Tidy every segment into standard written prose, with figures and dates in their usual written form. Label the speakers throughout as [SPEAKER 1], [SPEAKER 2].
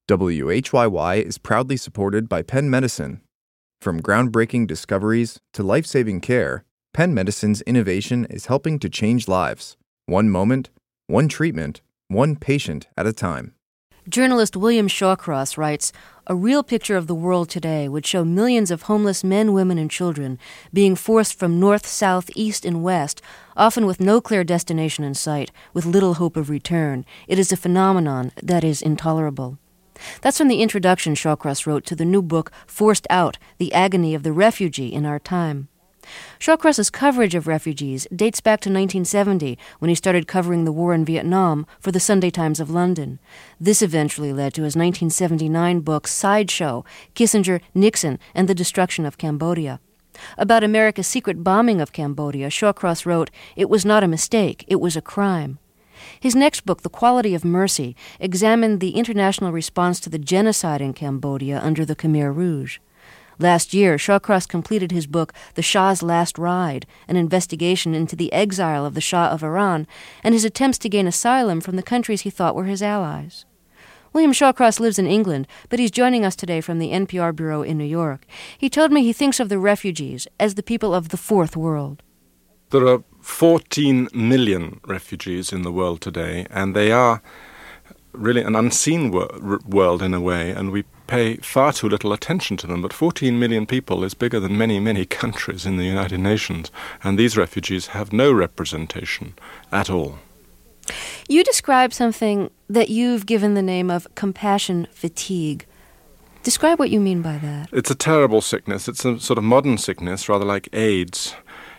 [SPEAKER 1] WHYY is proudly supported by Penn Medicine. From groundbreaking discoveries to life-saving care, Penn Medicine's innovation is helping to change lives. One moment, one treatment, one patient at a time.
[SPEAKER 2] Journalist William Shawcross writes, "A real picture of the world today would show millions of homeless men, women, and children being forced from north, south, east, and west, often with no clear destination in sight, with little hope of return. It is a phenomenon that is intolerable." That's from the introduction Shawcross wrote to the new book, Forced Out, The Agony of the Refugee in Our Time. Shawcross's coverage of refugees dates back to 1970, when he started covering the war in Vietnam for the Sunday Times of London. This eventually led to his 1979 book, Sideshow, Kissinger, Nixon, and the Destruction of Cambodia. About America's secret bombing of Cambodia, Shawcross wrote, "It was not a mistake, it was a crime." His next book, The Quality of Mercy, examined the international response to the genocide in Cambodia under the Khmer Rouge. Last year, Shawcross completed his book, The Shah's Last Ride, an investigation into the exile of the Shah of Iran and his attempts to gain asylum from the countries he thought were his allies. William Shawcross lives in England, but he's joining us today from the NPR bureau in New York. He told me he thinks of the refugees as the people of the Fourth World.
[SPEAKER 3] There are 14 million refugees in the world today, and they are really an unseen world in a way, and we pay far too little attention to them. But 14 million people is bigger than many, many countries in the United Nations, and these refugees have no representation at all.
[SPEAKER 2] You describe something that you've given the name of compassion fatigue. Describe what you mean by that.
[SPEAKER 3] It's a terrible sickness. It's a sort of modern sickness, rather like AIDS.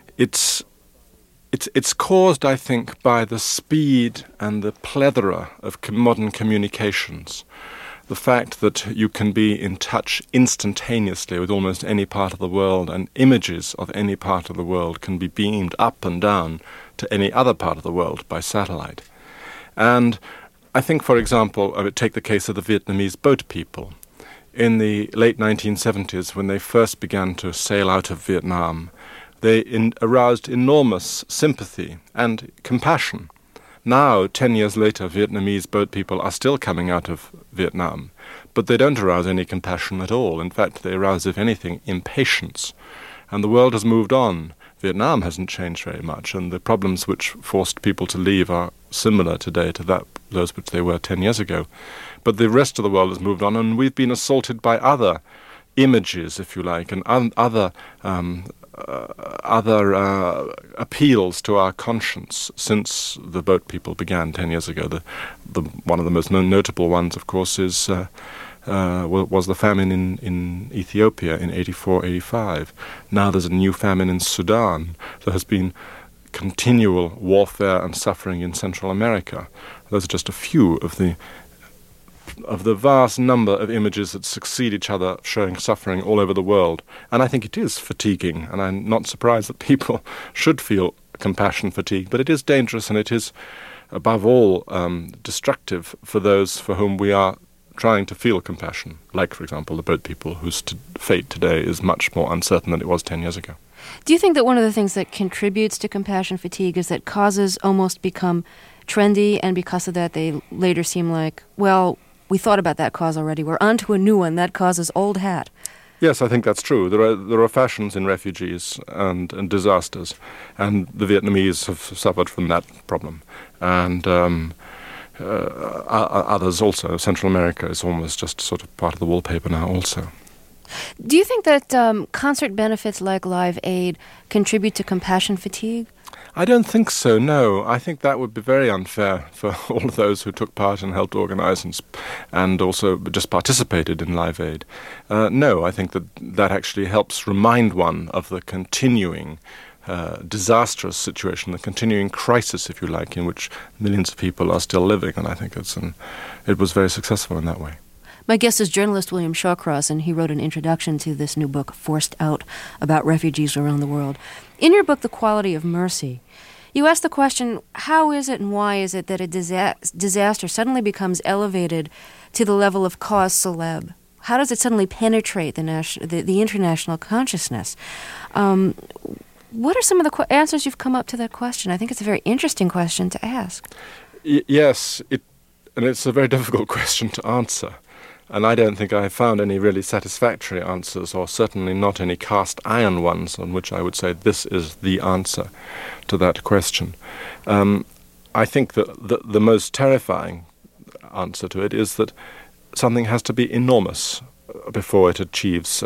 [SPEAKER 3] It's caused, I think, by the speed and the plethora of modern communications. The fact that you can be in touch instantaneously with almost any part of the world, and images of any part of the world can be beamed up and down to any other part of the world by satellite. And I think, for example, I would take the case of the Vietnamese boat people. In the late 1970s, when they first began to sail out of Vietnam, they aroused enormous sympathy and compassion. Now, 10 years later, Vietnamese boat people are still coming out of Vietnam, but they don't arouse any compassion at all. In fact, they arouse, if anything, impatience. And the world has moved on. Vietnam hasn't changed very much, and the problems which forced people to leave are similar today to those which they were 10 years ago. But the rest of the world has moved on, and we've been assaulted by other images, if you like, and other appeals to our conscience since the boat people began 10 years ago. One of the most notable ones, of course, was the famine in Ethiopia in 84-85. Now there's a new famine in Sudan. There has been continual warfare and suffering in Central America. Those are just a few of the vast number of images that succeed each other showing suffering all over the world. And I think it is fatiguing, and I'm not surprised that people should feel compassion fatigue, but it is dangerous, and it is, above all, destructive for those for whom we are trying to feel compassion, like, for example, the boat people whose fate today is much more uncertain than it was 10 years ago.
[SPEAKER 2] Do you think that one of the things that contributes to compassion fatigue is that causes almost become trendy, and because of that they later seem like, well, we thought about that cause already, we're on to a new one, that cause is old hat?
[SPEAKER 3] Yes, I think that's true. There are fashions in refugees and disasters, and the Vietnamese have suffered from that problem. And others also. Central America is almost just sort of part of the wallpaper now also.
[SPEAKER 2] Do you think that concert benefits like Live Aid contribute to compassion fatigue?
[SPEAKER 3] I don't think so, no. I think that would be very unfair for all of those who took part and helped organize and also just participated in Live Aid. No, I think that actually helps remind one of the continuing disastrous situation, the continuing crisis, if you like, in which millions of people are still living, and I think it was very successful in that way.
[SPEAKER 2] My guest is journalist William Shawcross, and he wrote an introduction to this new book, Forced Out, about refugees around the world. In your book, The Quality of Mercy, you ask the question, how is it and why is it that a disaster suddenly becomes elevated to the level of cause célèbre? How does it suddenly penetrate the international consciousness? What are some of the answers you've come up to that question? I think it's a very interesting question to ask.
[SPEAKER 3] Yes, and it's a very difficult question to answer. And I don't think I have found any really satisfactory answers, or certainly not any cast iron ones on which I would say this is the answer to that question. I think that the most terrifying answer to it is that something has to be enormous before it achieves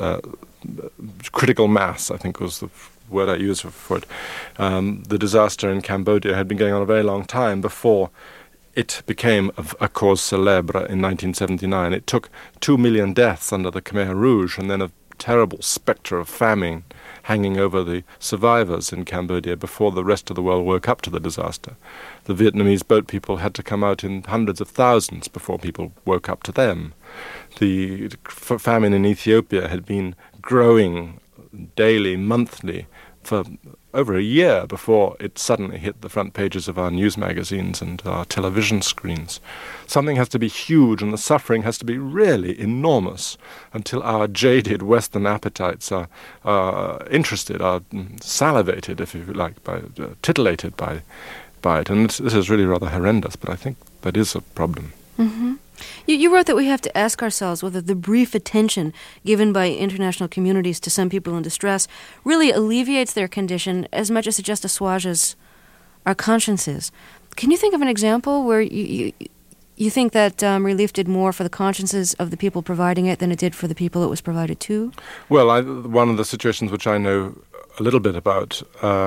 [SPEAKER 3] critical mass, I think was the word I used for it. The disaster in Cambodia had been going on a very long time before it became a cause célèbre in 1979. It took 2 million deaths under the Khmer Rouge and then a terrible spectre of famine hanging over the survivors in Cambodia before the rest of the world woke up to the disaster. The Vietnamese boat people had to come out in hundreds of thousands before people woke up to them. The famine in Ethiopia had been growing daily, monthly, for over a year before it suddenly hit the front pages of our news magazines and our television screens. Something has to be huge and the suffering has to be really enormous until our jaded Western appetites are interested, are salivated, if you like, titillated by it. And this is really rather horrendous, but I think that is a problem.
[SPEAKER 2] Mm-hmm. You wrote that we have to ask ourselves whether the brief attention given by international communities to some people in distress really alleviates their condition as much as it just assuages our consciences. Can you think of an example where you think that relief did more for the consciences of the people providing it than it did for the people it was provided to?
[SPEAKER 3] Well, one of the situations which I know a little bit about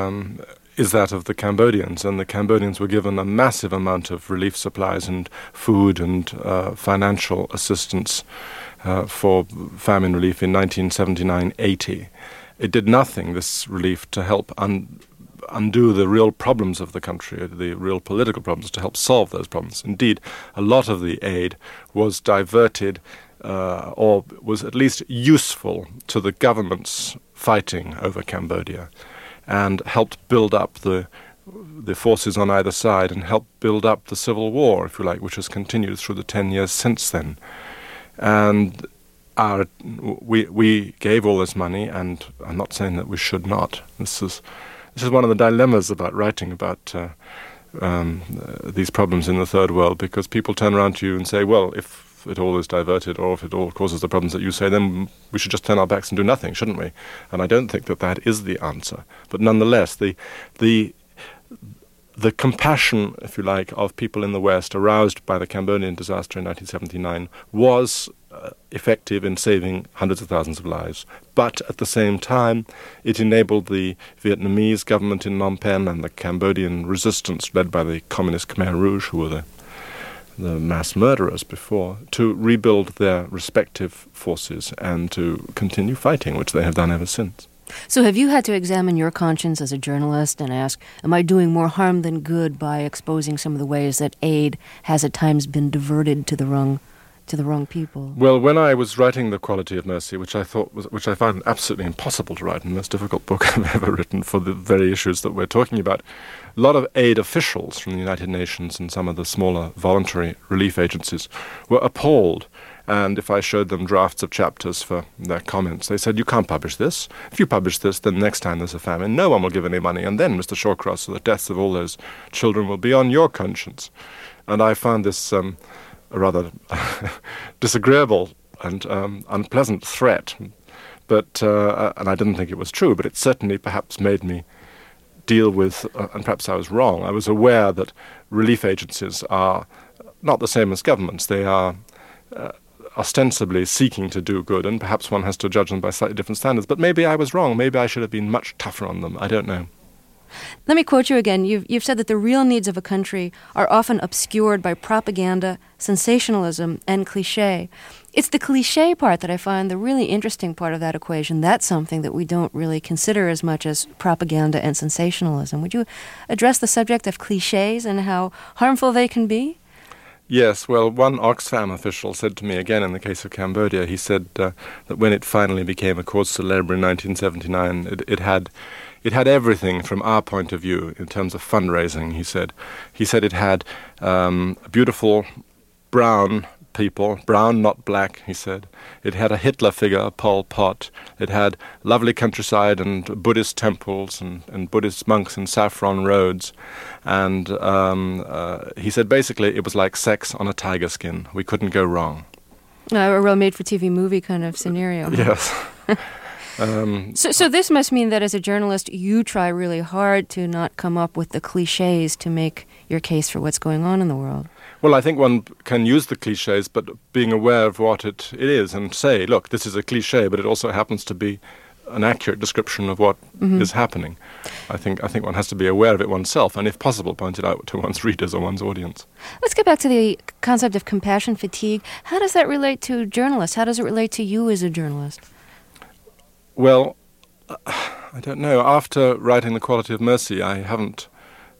[SPEAKER 3] is that of the Cambodians, and the Cambodians were given a massive amount of relief supplies and food and financial assistance for famine relief in 1979-80. It did nothing, this relief, to help undo the real problems of the country, the real political problems, to help solve those problems. Indeed, a lot of the aid was diverted or was at least useful to the government's fighting over Cambodia, and helped build up the forces on either side and helped build up the civil war, if you like, which has continued through the 10 years since then. And we gave all this money, and I'm not saying that we should not. This is one of the dilemmas about writing about these problems in the third world, because people turn around to you and say, well, if it all is diverted or if it all causes the problems that you say, then we should just turn our backs and do nothing, shouldn't we? And I don't think that is the answer. But nonetheless, the compassion, if you like, of people in the West aroused by the Cambodian disaster in 1979 was effective in saving hundreds of thousands of lives. But at the same time, it enabled the Vietnamese government in Phnom Penh and the Cambodian resistance led by the communist Khmer Rouge, who were the mass murderers before, to rebuild their respective forces and to continue fighting, which they have done ever since.
[SPEAKER 2] So have you had to examine your conscience as a journalist and ask, am I doing more harm than good by exposing some of the ways that aid has at times been diverted to the wrong people?
[SPEAKER 3] Well, when I was writing The Quality of Mercy, which I found absolutely impossible to write, and the most difficult book I've ever written for the very issues that we're talking about, a lot of aid officials from the United Nations and some of the smaller voluntary relief agencies were appalled. And if I showed them drafts of chapters for their comments, they said, you can't publish this. If you publish this, then next time there's a famine, no one will give any money. And then, Mr. Shawcross, the deaths of all those children will be on your conscience. And I found this a rather disagreeable and unpleasant threat. But and I didn't think it was true, but it certainly perhaps made me deal with, and perhaps I was wrong, I was aware that relief agencies are not the same as governments. They are ostensibly seeking to do good, and perhaps one has to judge them by slightly different standards. But maybe I was wrong. Maybe I should have been much tougher on them. I don't know.
[SPEAKER 2] Let me quote you again. You've said that the real needs of a country are often obscured by propaganda, sensationalism, and cliché. It's the cliché part that I find the really interesting part of that equation. That's something that we don't really consider as much as propaganda and sensationalism. Would you address the subject of clichés and how harmful they can be?
[SPEAKER 3] Yes, well, one Oxfam official said to me, again in the case of Cambodia, he said that when it finally became a cause célèbre in 1979, it had everything from our point of view in terms of fundraising, he said. He said it had beautiful brown people, brown, not black, he said. It had a Hitler figure, Pol Pot. It had lovely countryside and Buddhist temples and Buddhist monks and saffron roads. And he said basically it was like sex on a tiger skin. We couldn't go wrong.
[SPEAKER 2] A real made-for-TV movie kind of scenario.
[SPEAKER 3] Yes.
[SPEAKER 2] So this must mean that as a journalist, you try really hard to not come up with the cliches to make your case for what's going on in the world.
[SPEAKER 3] Well, I think one can use the cliches, but being aware of what it is and say, look, this is a cliche, but it also happens to be an accurate description of what is happening. I think one has to be aware of it oneself, and if possible, point it out to one's readers or one's audience.
[SPEAKER 2] Let's get back to the concept of compassion fatigue. How does that relate to journalists? How does it relate to you as a journalist?
[SPEAKER 3] Well, I don't know. After writing The Quality of Mercy, I haven't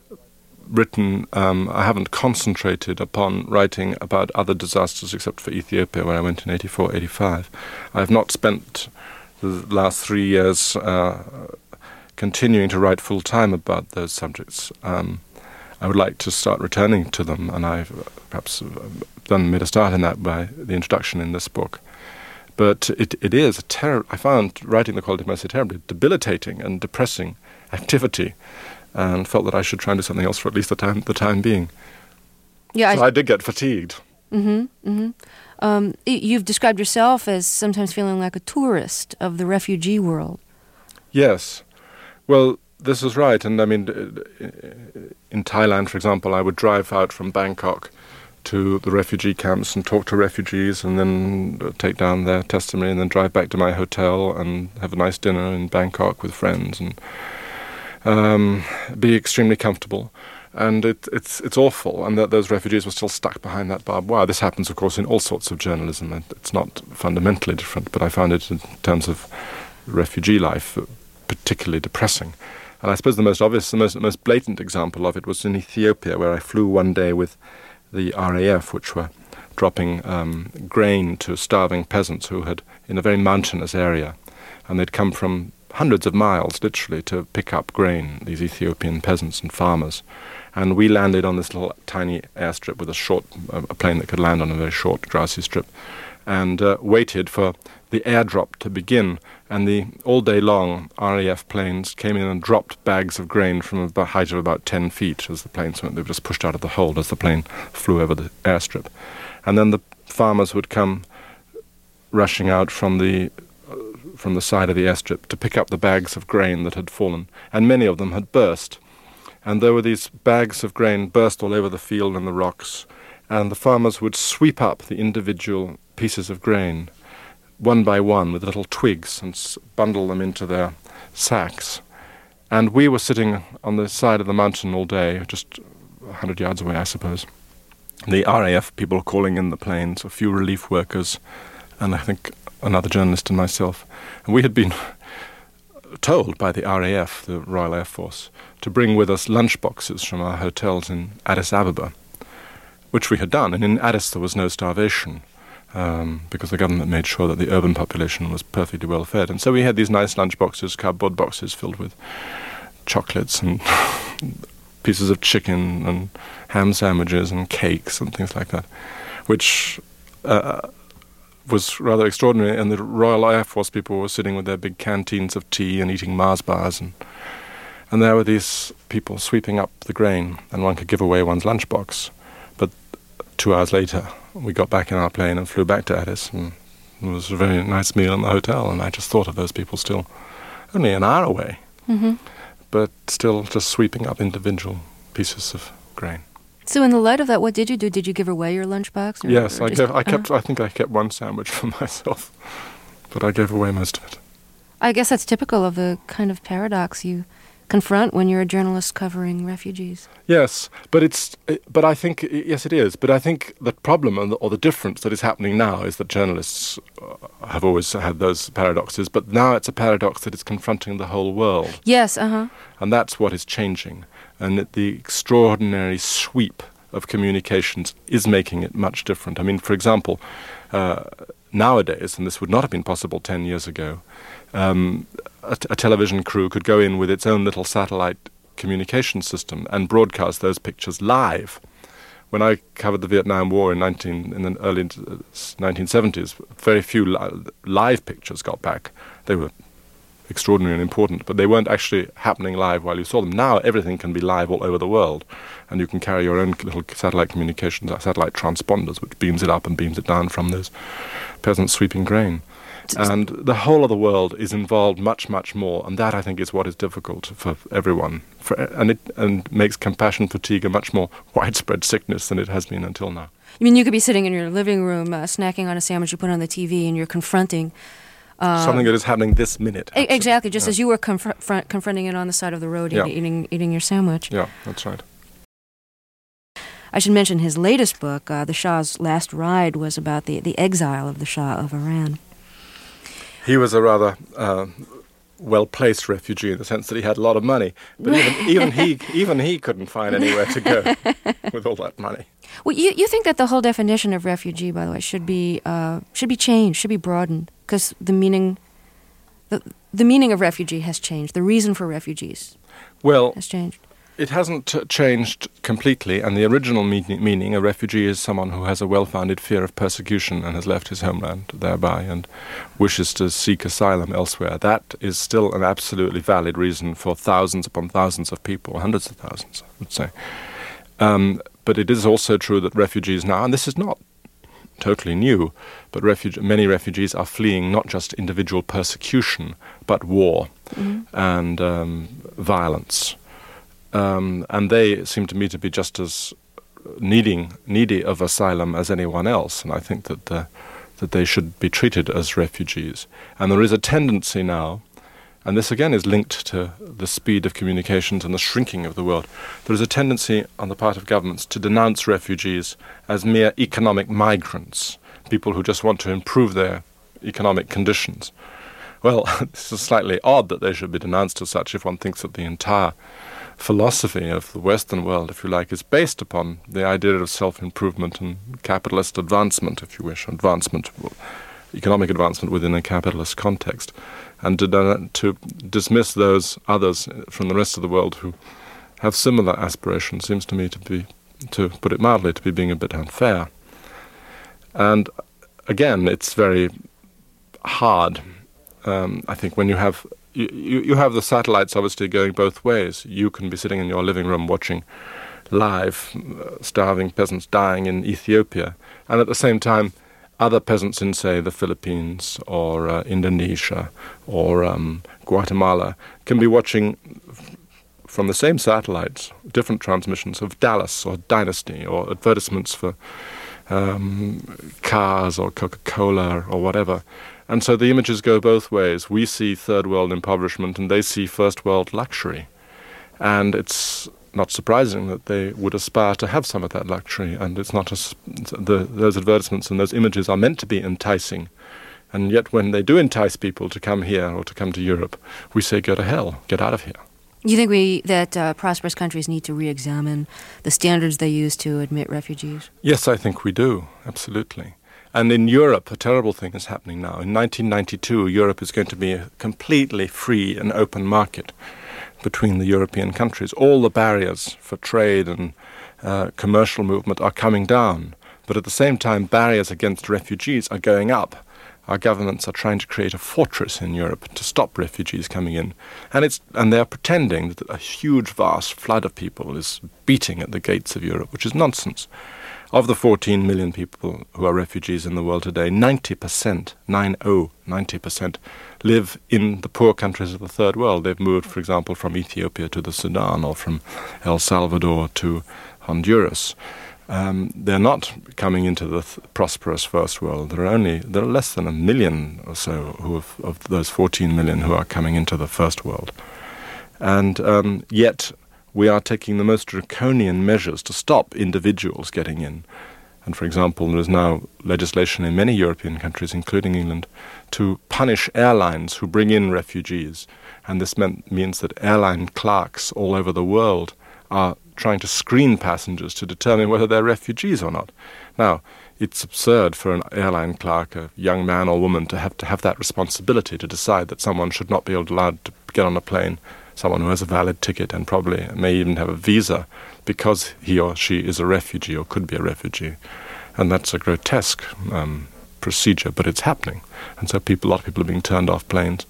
[SPEAKER 3] concentrated upon writing about other disasters except for Ethiopia, where I went in 84, 85. I have not spent the last 3 years continuing to write full-time about those subjects. I would like to start returning to them, and I've perhaps made a start in that by the introduction in this book. But it is I found writing The Quality of Mercy terribly debilitating and depressing activity, and felt that I should try and do something else for at least the time being. Yeah, so I did get fatigued.
[SPEAKER 2] You've described yourself as sometimes feeling like a tourist of the refugee world.
[SPEAKER 3] Yes. Well, this is right. And I mean, in Thailand, for example, I would drive out from Bangkok to the refugee camps and talk to refugees, and then take down their testimony, and then drive back to my hotel and have a nice dinner in Bangkok with friends, and be extremely comfortable. And it's awful, and that those refugees were still stuck behind that barbed wire. This happens, of course, in all sorts of journalism. It's not fundamentally different, but I found it in terms of refugee life particularly depressing. And I suppose the most obvious, the most blatant example of it was in Ethiopia, where I flew one day with the RAF, which were dropping grain to starving peasants who had, in a very mountainous area, and they'd come from hundreds of miles, literally, to pick up grain, these Ethiopian peasants and farmers. And we landed on this little tiny airstrip with a plane that could land on a very short, grassy strip, and waited for the airdrop to begin. And all day long, RAF planes came in and dropped bags of grain from a height of about 10 feet as the planes went. They were just pushed out of the hold as the plane flew over the airstrip. And then the farmers would come rushing out from the side of the airstrip to pick up the bags of grain that had fallen, and many of them had burst. And there were these bags of grain burst all over the field and the rocks, and the farmers would sweep up the individual pieces of grain one by one with little twigs and bundle them into their sacks. And we were sitting on the side of the mountain all day, just 100 yards away, I suppose. The RAF people calling in the planes, a few relief workers, and I think another journalist and myself. And we had been told by the RAF, the Royal Air Force, to bring with us lunchboxes from our hotels in Addis Ababa, which we had done. And in Addis there was no starvation, because the government made sure that the urban population was perfectly well fed. And so we had these nice lunchboxes, cardboard boxes filled with chocolates and pieces of chicken and ham sandwiches and cakes and things like that, which was rather extraordinary. And the Royal Air Force people were sitting with their big canteens of tea and eating Mars bars, and there were these people sweeping up the grain, and one could give away one's lunchbox. But 2 hours later, we got back in our plane and flew back to Addis, and it was a very nice meal in the hotel, and I just thought of those people still only an hour away, but still just sweeping up individual pieces of grain.
[SPEAKER 2] So in the light of that, what did you do? Did you give away your lunchbox?
[SPEAKER 3] Yes, I think I kept one sandwich for myself, but I gave away most of it.
[SPEAKER 2] I guess that's typical of the kind of paradox you confront when you're a journalist covering refugees.
[SPEAKER 3] Yes, but I think yes, it is. But I think the problem or the difference that is happening now is that journalists have always had those paradoxes, but now it's a paradox that is confronting the whole world.
[SPEAKER 2] Yes,
[SPEAKER 3] And that's what is changing, and the extraordinary sweep of communications is making it much different. I mean, for example, nowadays, and this would not have been possible 10 years ago, a television crew could go in with its own little satellite communication system and broadcast those pictures live. When I covered the Vietnam War in the early 1970s, very few live pictures got back. They were extraordinary and important, but they weren't actually happening live while you saw them. Now everything can be live all over the world, and you can carry your own little satellite communications, satellite transponders, which beams it up and beams it down from those peasants sweeping grain. And the whole of the world is involved much, much more, and that, I think, is what is difficult for everyone, and makes compassion fatigue a much more widespread sickness than it has been until now.
[SPEAKER 2] You mean you could be sitting in your living room, snacking on a sandwich you put on the TV, and you're confronting
[SPEAKER 3] something that is happening this minute.
[SPEAKER 2] Exactly, just as you were confronting it on the side of the road, eating your sandwich.
[SPEAKER 3] Yeah, that's right.
[SPEAKER 2] I should mention his latest book, The Shah's Last Ride, was about the exile of the Shah of Iran.
[SPEAKER 3] He was a rather well-placed refugee in the sense that he had a lot of money, but even he couldn't find anywhere to go with all that money.
[SPEAKER 2] Well, you think that the whole definition of refugee, by the way, should be changed, should be broadened, because the meaning of refugee has changed. The reason for refugees has changed.
[SPEAKER 3] It hasn't changed completely, and the original meaning, a refugee is someone who has a well-founded fear of persecution and has left his homeland thereby and wishes to seek asylum elsewhere. That is still an absolutely valid reason for thousands upon thousands of people, hundreds of thousands, I would say. But it is also true that refugees now, and this is not totally new, but many refugees are fleeing not just individual persecution, but war and violence. And they seem to me to be just as needy of asylum as anyone else, and I think that they should be treated as refugees. And there is a tendency now, and this again is linked to the speed of communications and the shrinking of the world, there is a tendency on the part of governments to denounce refugees as mere economic migrants, people who just want to improve their economic conditions. Well, this is slightly odd that they should be denounced as such if one thinks that the entire philosophy of the Western world, if you like, is based upon the idea of self-improvement and capitalist advancement, if you wish, economic advancement within a capitalist context. And to dismiss those others from the rest of the world who have similar aspirations seems to me to put it mildly, to be being a bit unfair. And again, it's very hard, I think, when you have the satellites obviously going both ways. You can be sitting in your living room watching live starving peasants dying in Ethiopia, and at the same time other peasants in, say, the Philippines or Indonesia or Guatemala can be watching from the same satellites different transmissions of Dallas or Dynasty or advertisements for cars or Coca-Cola or whatever. And so the images go both ways. We see third world impoverishment and they see first world luxury. And it's not surprising that they would aspire to have some of that luxury. And it's not those advertisements and those images are meant to be enticing. And yet when they do entice people to come here or to come to Europe, we say, go to hell, get out of here.
[SPEAKER 2] You think that prosperous countries need to re-examine the standards they use to admit refugees?
[SPEAKER 3] Yes, I think we do, absolutely. And in Europe, a terrible thing is happening now. In 1992, Europe is going to be a completely free and open market between the European countries. All the barriers for trade and commercial movement are coming down. But at the same time, barriers against refugees are going up. Our governments are trying to create a fortress in Europe to stop refugees coming in. And they are pretending that a huge, vast flood of people is beating at the gates of Europe, which is nonsense. Of the 14 million people who are refugees in the world today, 90% live in the poor countries of the third world. They've moved, for example, from Ethiopia to the Sudan or from El Salvador to Honduras. They're not coming into the prosperous first world. There are less than 1 million or so of those 14 million who are coming into the first world. And yet we are taking the most draconian measures to stop individuals getting in. And for example, there is now legislation in many European countries, including England, to punish airlines who bring in refugees. And this means that airline clerks all over the world are trying to screen passengers to determine whether they're refugees or not. Now, it's absurd for an airline clerk, a young man or woman, to have that responsibility to decide that someone should not be allowed to get on a plane, someone who has a valid ticket and probably may even have a visa, because he or she is a refugee or could be a refugee. And that's a grotesque procedure, but it's happening. And so a lot of people are being turned off planes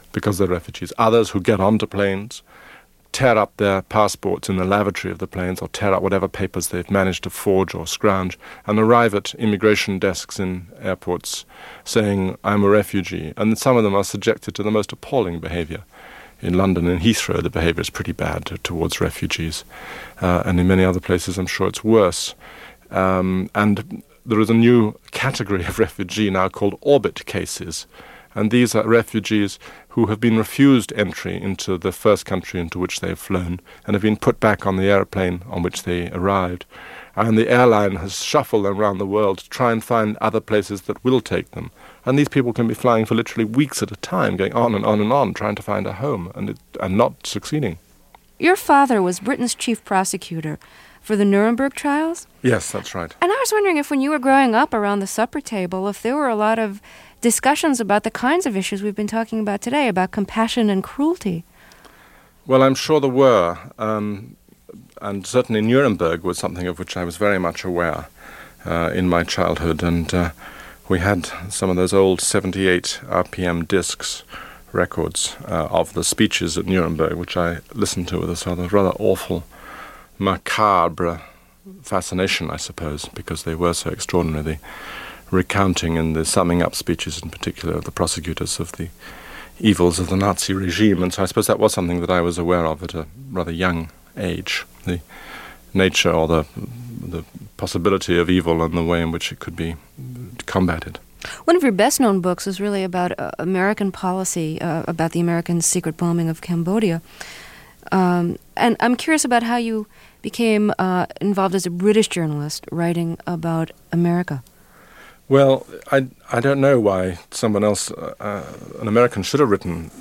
[SPEAKER 3] because they're refugees. Others who get onto planes, tear up their passports in the lavatory of the planes, or tear up whatever papers they've managed to forge or scrounge, and arrive at immigration desks in airports saying, I'm a refugee. And some of them are subjected to the most appalling behaviour. In London and Heathrow, the behaviour is pretty bad towards refugees. And in many other places, I'm sure it's worse. And there is a new category of refugee now called orbit cases. And these are refugees who have been refused entry into the first country into which they have flown and have been put back on the airplane on which they arrived. And the airline has shuffled them around the world to try and find other places that will take them. And these people can be flying for literally weeks at a time, going on and on and on, trying to find a home and not succeeding.
[SPEAKER 2] Your father was Britain's chief prosecutor for the Nuremberg trials?
[SPEAKER 3] Yes, that's right.
[SPEAKER 2] And I was wondering if when you were growing up around the supper table, if there were a lot of discussions about the kinds of issues we've been talking about today, about compassion and cruelty.
[SPEAKER 3] Well, I'm sure there were. And certainly Nuremberg was something of which I was very much aware in my childhood. And we had some of those old 78 RPM discs records of the speeches at Nuremberg, which I listened to with a sort of rather awful, macabre fascination, I suppose, because they were so extraordinary. The recounting and the summing up speeches, in particular, of the prosecutors of the evils of the Nazi regime. And so I suppose that was something that I was aware of at a rather young age, the nature or the possibility of evil and the way in which it could be combated.
[SPEAKER 2] One of your best-known books is really about American policy, about the American secret bombing of Cambodia. And I'm curious about how you became involved as a British journalist writing about America.
[SPEAKER 3] Well, I don't know why someone else, an American, should have written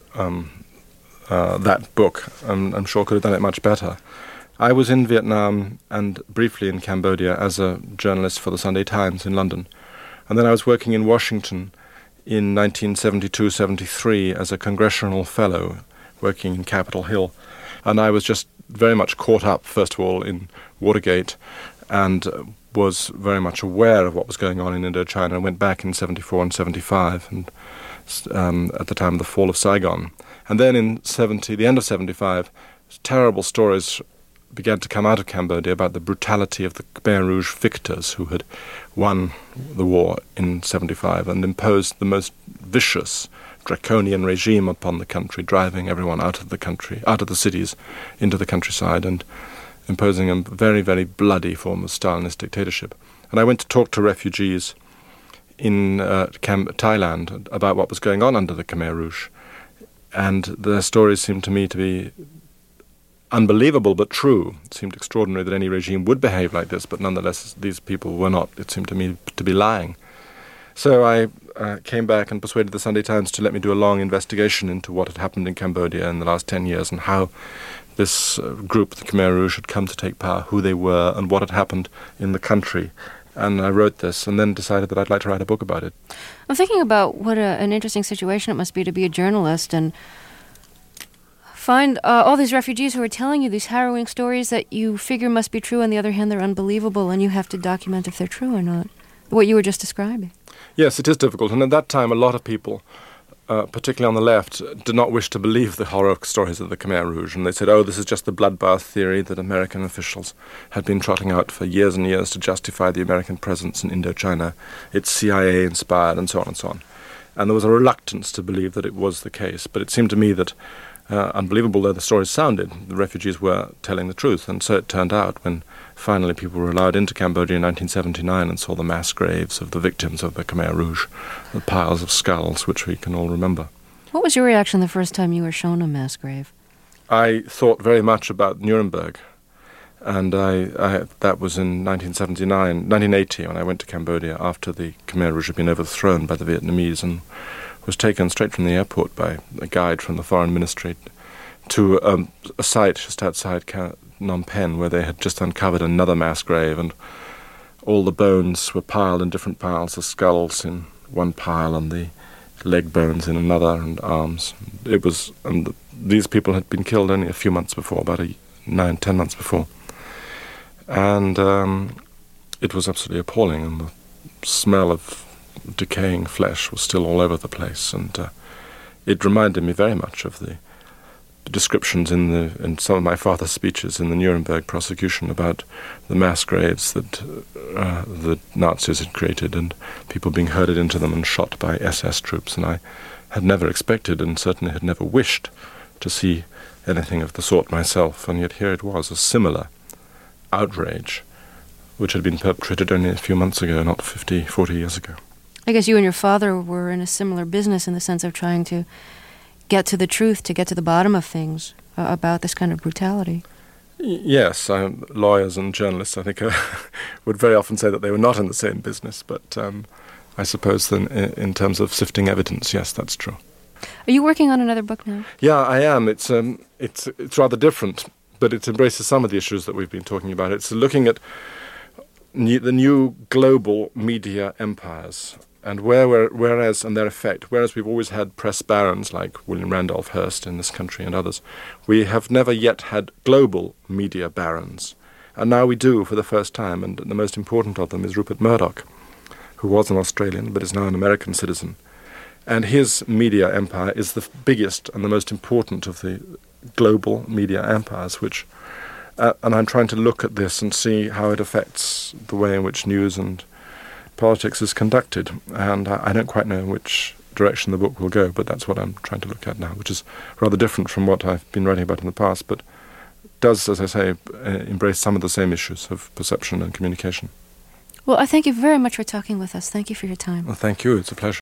[SPEAKER 3] that book. I'm sure could have done it much better. I was in Vietnam and briefly in Cambodia as a journalist for the Sunday Times in London. And then I was working in Washington in 1972-73 as a congressional fellow working in Capitol Hill. And I was just very much caught up, first of all, in Watergate and was very much aware of what was going on in Indochina. I went back in 74 and 75 and at the time of the fall of Saigon. And then in the end of 75, terrible stories began to come out of Cambodia about the brutality of the Khmer Rouge victors who had won the war in 75 and imposed the most vicious, draconian regime upon the country, driving everyone out of the country, out of the cities, into the countryside, and imposing a very, very bloody form of Stalinist dictatorship. And I went to talk to refugees in Thailand about what was going on under the Khmer Rouge. And their stories seemed to me to be unbelievable but true. It seemed extraordinary that any regime would behave like this, but nonetheless these people were not, it seemed to me, to be lying. So I came back and persuaded the Sunday Times to let me do a long investigation into what had happened in Cambodia in the last 10 years and how this group, the Khmer Rouge, had come to take power, who they were, and what had happened in the country. And I wrote this and then decided that I'd like to write a book about it.
[SPEAKER 2] I'm thinking about what an interesting situation it must be to be a journalist and find all these refugees who are telling you these harrowing stories that you figure must be true. On the other hand, they're unbelievable, and you have to document if they're true or not. What you were just describing.
[SPEAKER 3] Yes, it is difficult. And at that time, a lot of people, particularly on the left, did not wish to believe the horror stories of the Khmer Rouge. And they said, oh, this is just the bloodbath theory that American officials had been trotting out for years and years to justify the American presence in Indochina. It's CIA-inspired, and so on and so on. And there was a reluctance to believe that it was the case. But it seemed to me that, unbelievable though the stories sounded, the refugees were telling the truth. And so it turned out when finally people were allowed into Cambodia in 1979 and saw the mass graves of the victims of the Khmer Rouge, the piles of skulls which we can all remember.
[SPEAKER 2] What was your reaction the first time you were shown a mass grave?
[SPEAKER 3] I thought very much about Nuremberg, and that was in 1980 when I went to Cambodia after the Khmer Rouge had been overthrown by the Vietnamese and was taken straight from the airport by a guide from the Foreign Ministry to a site just outside Phnom Penh where they had just uncovered another mass grave, and all the bones were piled in different piles, the skulls in one pile and the leg bones in another, and arms. These people had been killed only a few months before, about 9-10 months before. And it was absolutely appalling, and the smell of decaying flesh was still all over the place. And it reminded me very much of the descriptions in some of my father's speeches in the Nuremberg prosecution about the mass graves that the Nazis had created and people being herded into them and shot by SS troops. And I had never expected and certainly had never wished to see anything of the sort myself. And yet here it was, a similar outrage which had been perpetrated only a few months ago, not 50, 40 years ago.
[SPEAKER 2] I guess you and your father were in a similar business in the sense of trying to get to the truth, to get to the bottom of things about this kind of brutality.
[SPEAKER 3] Yes, lawyers and journalists, I think, would very often say that they were not in the same business, but I suppose then in terms of sifting evidence, yes, that's true.
[SPEAKER 2] Are you working on another book now?
[SPEAKER 3] Yeah, I am. It's rather different, but it embraces some of the issues that we've been talking about. It's looking at the new global media empires and whereas their effect. Whereas we've always had press barons like William Randolph Hearst in this country and others, we have never yet had global media barons. And now we do for the first time, and the most important of them is Rupert Murdoch, who was an Australian but is now an American citizen. And his media empire is the biggest and the most important of the global media empires, which and I'm trying to look at this and see how it affects the way in which news and politics is conducted. And I don't quite know which direction the book will go, but that's what I'm trying to look at now, which is rather different from what I've been writing about in the past, but does, as I say, embrace some of the same issues of perception and communication.
[SPEAKER 2] Well, I thank you very much for talking with us. Thank you for your time.
[SPEAKER 3] Well, thank you. It's a pleasure.